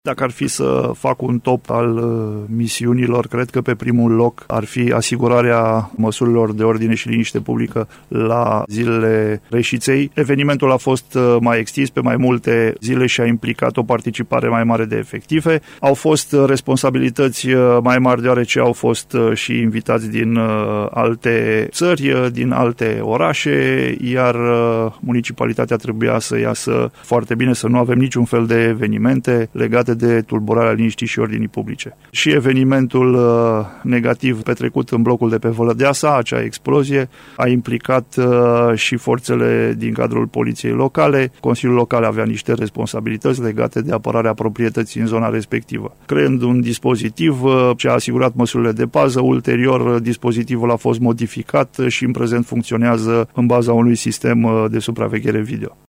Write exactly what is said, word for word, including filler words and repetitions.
Dacă ar fi să fac un top al misiunilor, cred că pe primul loc ar fi asigurarea măsurilor de ordine și liniște publică la zilele Reșiței. Evenimentul a fost mai extins pe mai multe zile și a implicat o participare mai mare de efective. Au fost responsabilități mai mari deoarece au fost și invitați din alte țări, din alte orașe, iar municipalitatea trebuia să iasă foarte bine, să nu avem niciun fel de evenimente legate de tulburarea liniștii și ordinii publice. Și evenimentul uh, negativ petrecut în blocul de pe Vălădeasa, acea explozie, a implicat uh, și forțele din cadrul poliției locale. Consiliul Local avea niște responsabilități legate de apărarea proprietății în zona respectivă. Creând un dispozitiv uh, ce a asigurat măsurile de pază, ulterior dispozitivul a fost modificat și în prezent funcționează în baza unui sistem uh, de supraveghere video.